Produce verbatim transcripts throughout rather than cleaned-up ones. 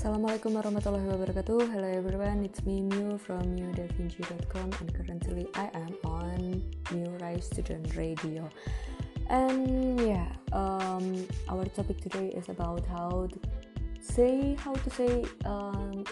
Assalamualaikum warahmatullahi wabarakatuh. Hello everyone, it's me Mew from mew dot vinci dot com and currently I am on Mew Rise Student Radio. And yeah, um, our topic today is about how to say how to say um,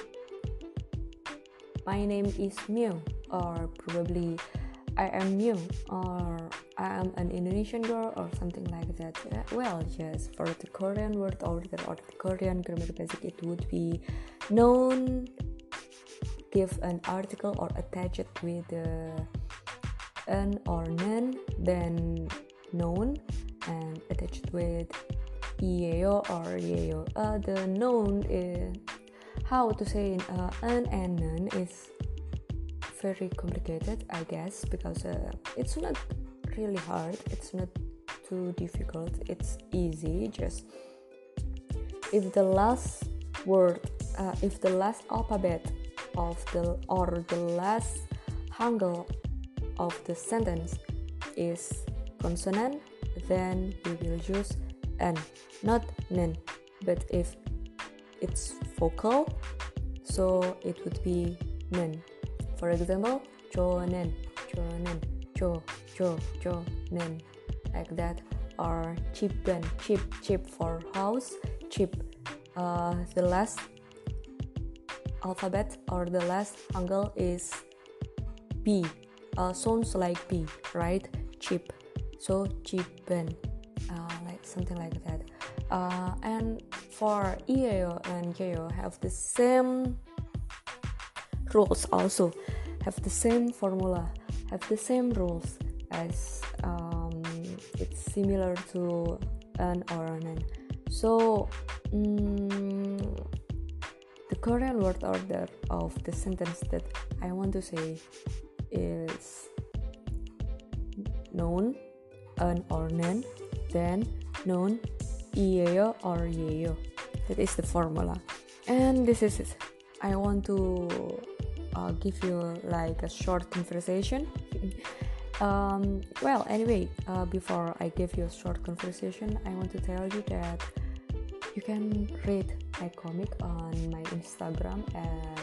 my name is Mew, or probably I am Mew, or I am an Indonesian girl, or something like that. Uh, well, yes, for the Korean word order or the Korean grammar basic, it would be known, give an article or attach it with the an or nan, then known, and attach it with ieo or yeo. Uh, the known is how to say uh, an and nan is very complicated, I guess, because uh, it's not really hard, it's not too difficult, it's easy. Just if the last word uh, if the last alphabet of the or the last hangul of the sentence is consonant, then we will use n, not nen. But if it's vocal, so it would be nen. For example, jonen, jonen, jo, jo, jo, nen, like that. Or chipben, chip, chip for house, chip. Uh, the last alphabet or the last hangul is B. Uh, sounds like B, right? Chip. So chipben, uh, like something like that. Uh, and for ieo and yeo have the same rules, also have the same formula, have the same rules as um, it's similar to an or an. So um, the Korean word order of the sentence that I want to say is known, an or nan, then known, ieo or yeo. That is the formula. And this is it. I want to uh, give you like a short conversation. um, well, anyway, uh, before I give you a short conversation, I want to tell you that you can read my comic on my Instagram at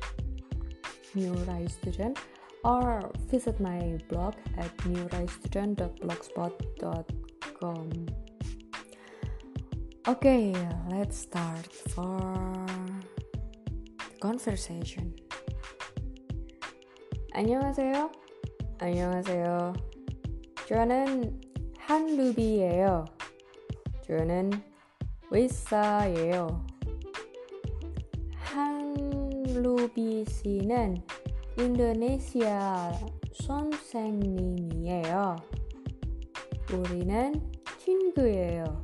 Mew Rise Student, or visit my blog at mew rise student dot blogspot dot com. Okay, let's start for the conversation. 안녕하세요. 안녕하세요. 저는 한루비예요. 저는 의사예요. 한루비 씨는 인도네시아 선생님이에요. 우리는 친구예요.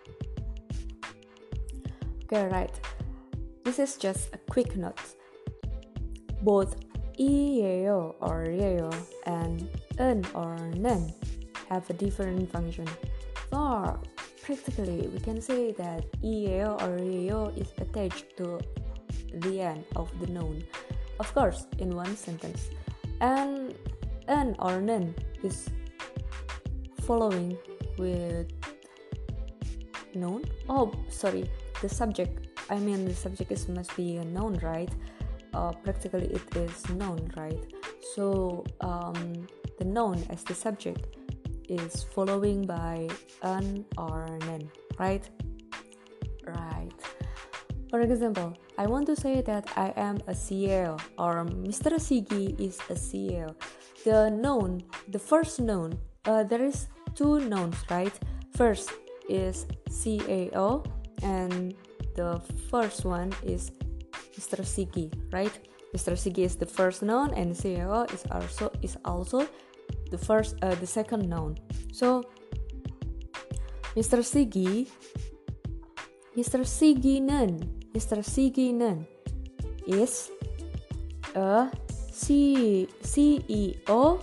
Okay, right. This is just a quick note. Both ieo or yeo and en or nen have a different function. For practically, we can say that ieo or yeo is attached to the end of the noun, of course, in one sentence, and en or nen is following with noun. Oh, sorry, the subject. I mean, the subject is must be a noun, right? Uh, practically, it is noun, right? So um, the noun as the subject is following by an or nen, right? Right. For example, I want to say that I am a C E O, or Mister Sigi is a C E O. The noun, the first noun, uh, there is two nouns, right? First is C E O, and the first one is Mister Sigi, right? Mister Sigi is the first noun, and C E O is also is also the first, uh, the second noun. So Mister Sigi, Mister Siginen, Mister Siginen is a C CEO,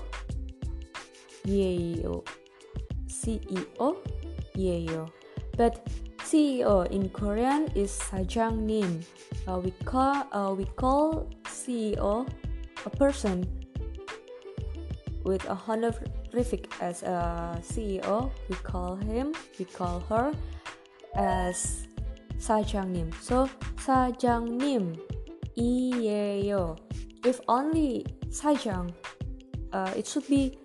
Yeo, C E O, Yeo. But C E O in Korean is 사장님. Uh, we call uh, we call C E O a person with a honorific as a C E O. We call him, we call her as 사장님. So 사장님 이에요. If only 사장, uh, it should be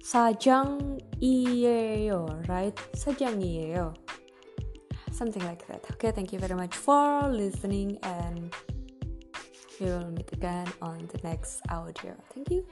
사장이에요, right? 사장이에요. Something like that. Okay, thank you very much for listening, and we will meet again on the next audio. Thank you.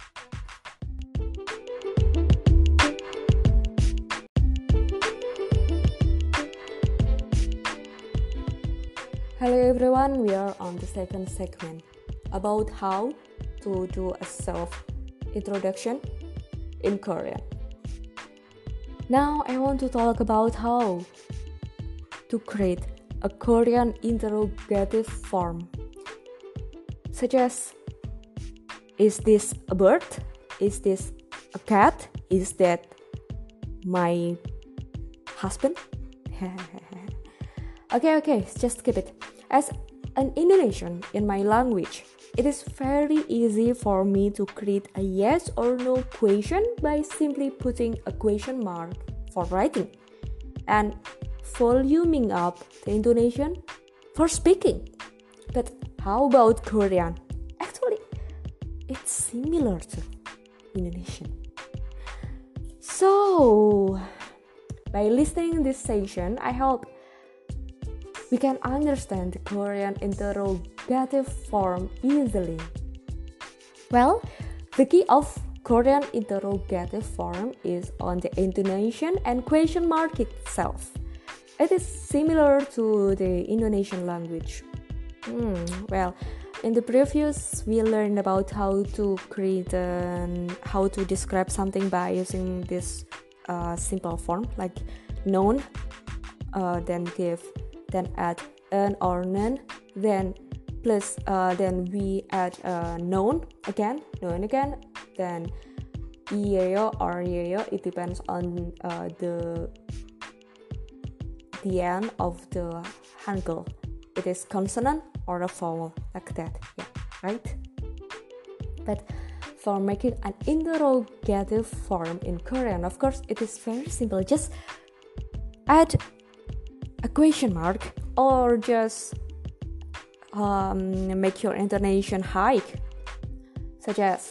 Hello everyone, we are on the second segment about how to do a self-introduction in Korean. Now I want to talk about how to create a Korean interrogative form, such as, is this a bird? Is this a cat? Is that my husband? Okay, okay, just keep it. As an Indonesian in my language, it is very easy for me to create a yes or no question by simply putting a question mark for writing and voluming up the intonation for speaking. But how about Korean? Actually, it's similar to Indonesian. So, by listening this session, I hope we can understand the Korean interrogative form easily. Well, the key of Korean interrogative form is on the intonation and question mark itself. It is similar to the Indonesian language. Hmm, well, in the previous, we learned about how to create and how to describe something by using this uh, simple form like noun, uh, then give, then add an or none, then plus uh, then we add a noun again, noun again, then ieo or ieo. It depends on uh, the the end of the hangul. It is consonant or a vowel, like that. Yeah, right. But for making an interrogative form in Korean, of course, it is very simple. Just add a question mark, or just um, make your intonation high, such as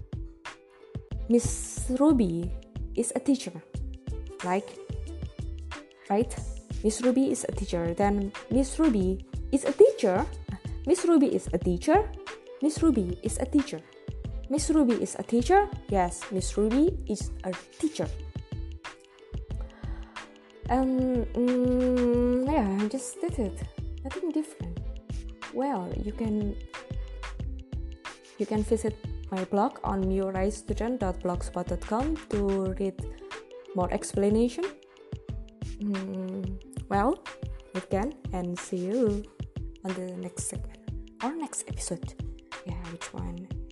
Miss Ruby is a teacher, like, right? Miss Ruby is a teacher. Then Miss Ruby is a teacher. Miss Ruby is a teacher. Miss Ruby is a teacher. Miss Ruby is a teacher. Yes, Miss Ruby is a teacher. And um, yeah, I just did it. Nothing different. Well, you can you can visit my blog on muraystudent dot blogspot dot com to read more explanation. Mm, well, again, and see you on the next segment or next episode. Yeah, which one?